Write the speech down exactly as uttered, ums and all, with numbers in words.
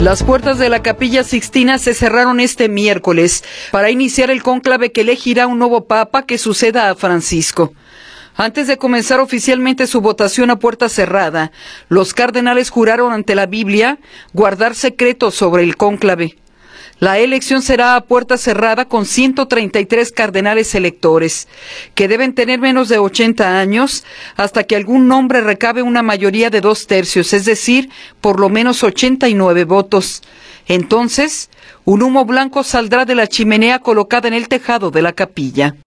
Las puertas de la Capilla Sixtina se cerraron este miércoles para iniciar el cónclave que elegirá un nuevo papa que suceda a Francisco. Antes de comenzar oficialmente su votación a puerta cerrada, los cardenales juraron ante la Biblia guardar secretos sobre el cónclave. La elección será a puerta cerrada con ciento treinta y tres cardenales electores, que deben tener menos de ochenta años hasta que algún nombre recabe una mayoría de dos tercios, es decir, por lo menos ochenta y nueve votos. Entonces, un humo blanco saldrá de la chimenea colocada en el tejado de la capilla.